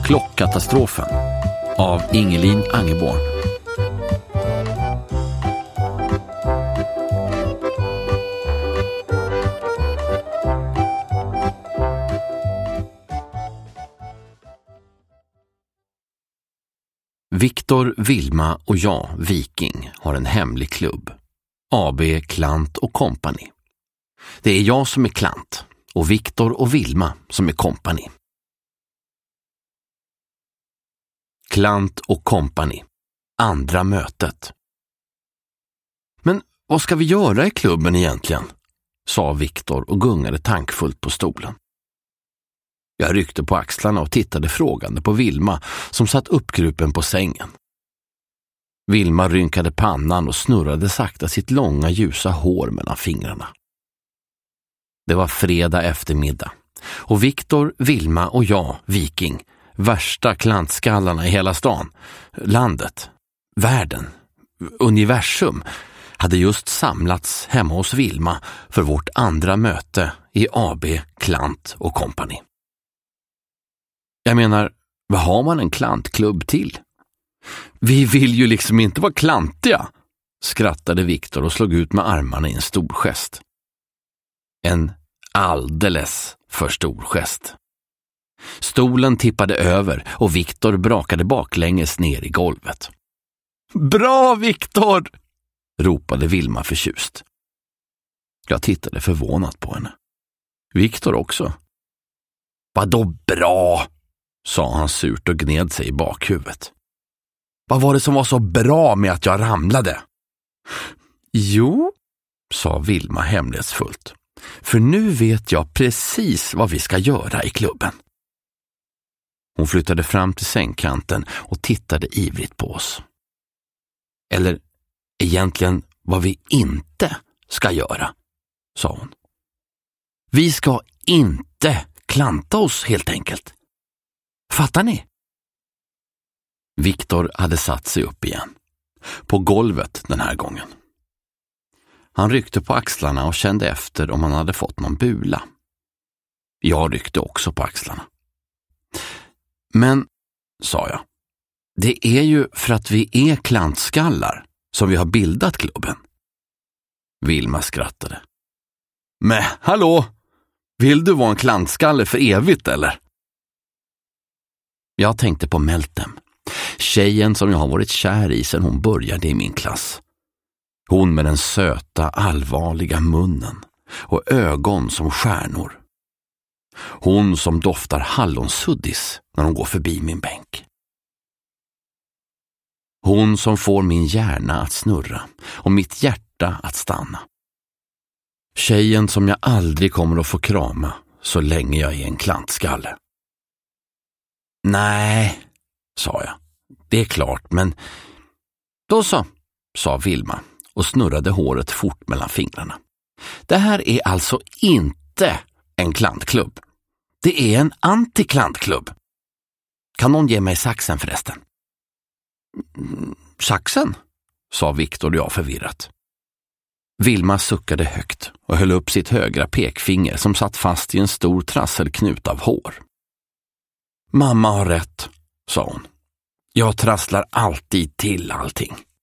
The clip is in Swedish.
Klockkatastrofen av Ingelin Angeborn. Viktor, Vilma och jag, Viking, har en hemlig klubb. AB Klant och Company. Det är jag som är Klant och Viktor och Vilma som är Company. Klant och Company. Andra mötet. Men vad ska vi göra i klubben egentligen? Sa Viktor och gungade tankfullt på stolen. Jag ryckte på axlarna och tittade frågande på Vilma som satt uppgrupen på sängen. Vilma rynkade pannan och snurrade sakta sitt långa ljusa hår mellan fingrarna. Det var fredag eftermiddag och Viktor, Vilma och jag, Viking, värsta klantskallarna i hela stan, landet, världen, universum, hade just samlats hemma hos Vilma för vårt andra möte i AB Klant och Company. Jag menar, vad har man en klantklubb till? Vi vill ju liksom inte vara klantiga, skrattade Viktor och slog ut med armarna i en stor gest. En alldeles för stor gest. Stolen tippade över och Viktor brakade baklänges ner i golvet. Bra, Viktor! Ropade Vilma förtjust. Jag tittade förvånat på henne. Viktor också. Vadå bra? Sa han surt och gned sig i bakhuvudet. Vad var det som var så bra med att jag ramlade? Jo, sa Vilma hemlighetsfullt. För nu vet jag precis vad vi ska göra i klubben. Hon flyttade fram till sängkanten och tittade ivrigt på oss. Eller egentligen vad vi inte ska göra, sa hon. Vi ska inte klanta oss helt enkelt. Fattar ni? Viktor hade satt sig upp igen. På golvet den här gången. Han ryckte på axlarna och kände efter om han hade fått någon bula. Jag ryckte också på axlarna. Men, sa jag, det är ju för att vi är klantskallar som vi har bildat klubben. Vilma skrattade. Men hallå, vill du vara en klantskalle för evigt eller? Jag tänkte på Meltem, tjejen som jag har varit kär i sedan hon började i min klass. Hon med den söta, allvarliga munnen och ögon som stjärnor. Hon som doftar hallonsuddis när hon går förbi min bänk. Hon som får min hjärna att snurra och mitt hjärta att stanna. Tjejen som jag aldrig kommer att få krama så länge jag är en klantskalle. Nej, sa jag. Det är klart, men... Då så, sa Vilma och snurrade håret fort mellan fingrarna. Det här är alltså inte en klantklubb. Det är en antiklantklubb. Kan någon ge mig saxen förresten? Saxen? Sa Viktor och jag förvirrat. Vilma suckade högt och höll upp sitt högra pekfinger som satt fast i en stor trasselknut av hår. Mamma har rätt, sa hon. Jag trasslar alltid till allting.